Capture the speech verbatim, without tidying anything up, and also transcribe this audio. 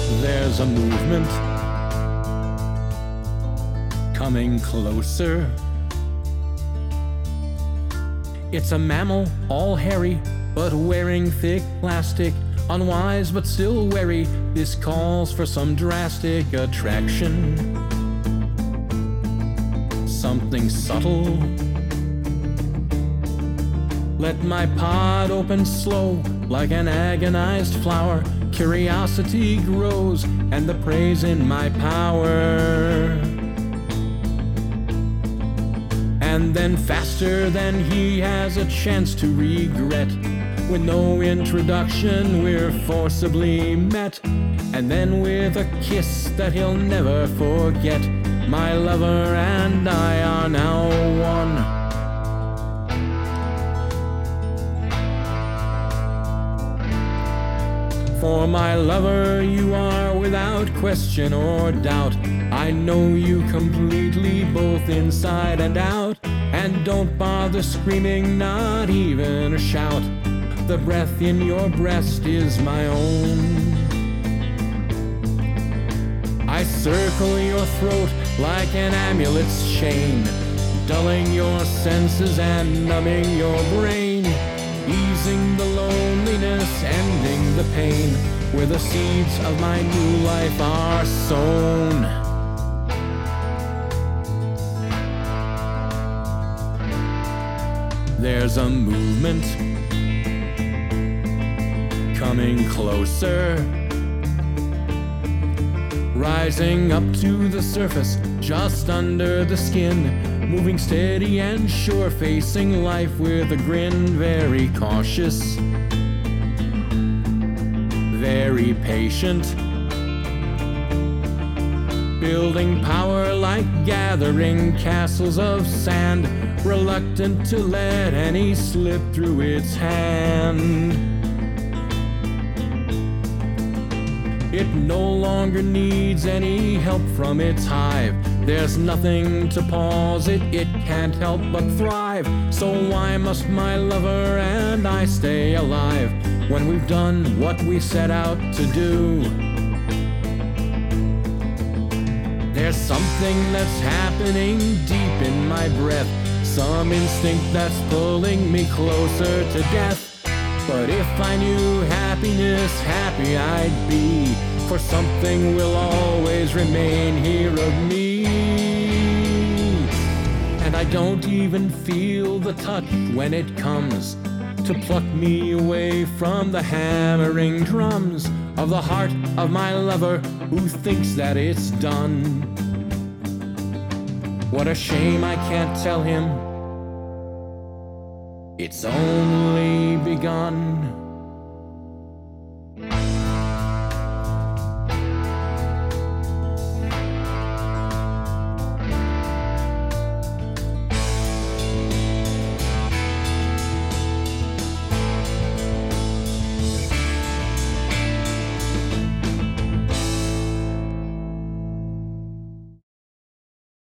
There's a movement coming closer. It's a mammal, all hairy, but wearing thick plastic. Unwise but still wary, this calls for some drastic attraction. Something subtle. Let my pod open slow, like an agonized flower. Curiosity grows, and the praise in my power. And then faster than he has a chance to regret. With no introduction, we're forcibly met. And then with a kiss that he'll never forget, my lover and I are now one. For my lover, you are without question or doubt. I know you completely, both inside and out. And don't bother screaming, not even a shout. The breath in your breast is my own. I circle your throat like an amulet's chain, dulling your senses and numbing your brain, easing the loneliness, ending the pain, where the seeds of my new life are sown. There's a movement coming closer, rising up to the surface, just under the skin, moving steady and sure, facing life with a grin, very cautious, very patient, building power like gathering castles of sand, reluctant to let any slip through its hand. It no longer needs any help from its hive. There's nothing to pause it, it can't help but thrive. So why must my lover and I stay alive when we've done what we set out to do? There's something that's happening deep in my breath, some instinct that's pulling me closer to death. But if I knew happiness, happy I'd be, for something will always remain here of me. And I don't even feel the touch when it comes to pluck me away from the hammering drums of the heart of my lover, who thinks that it's done. What a shame I can't tell him it's only begun.